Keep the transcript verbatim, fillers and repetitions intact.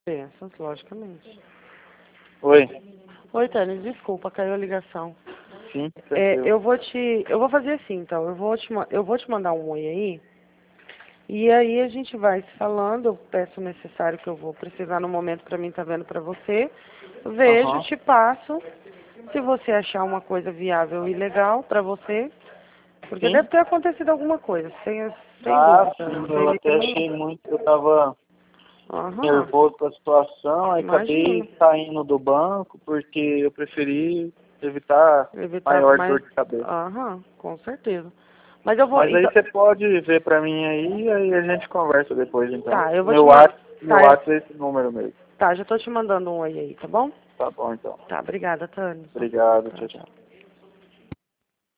Pensas, logicamente. Oi. Oi, Tânia, desculpa, caiu a ligação. Sim, É, tranquilo. eu vou te. Eu vou fazer assim, então. Eu vou te, ma- eu vou te mandar um oi aí. E aí a gente vai se falando, eu peço o necessário que eu vou precisar no momento pra mim estar vendo pra você. Vejo, Aham. te passo. Se você achar uma coisa viável e legal pra você, porque Sim. deve ter acontecido alguma coisa, sem, sem Ah, dúvida. sim, Não eu sei até nem. achei muito, eu tava Aham, nervoso com a situação, aí imagino. acabei saindo do banco porque eu preferi evitar Evitar maior dor mais. de cabeça. Aham, com certeza. Mas eu vou. Mas aí Então, você pode ver pra mim aí, aí a gente conversa depois então. tá, eu vou te Meu mandar. WhatsApp, meu Tá, eu- WhatsApp é esse número mesmo. tá, já tô te mandando um oi aí, tá bom? Tá bom então. Tá, obrigada, Tânia. Obrigado, Tá, tchau, tchau. tchau.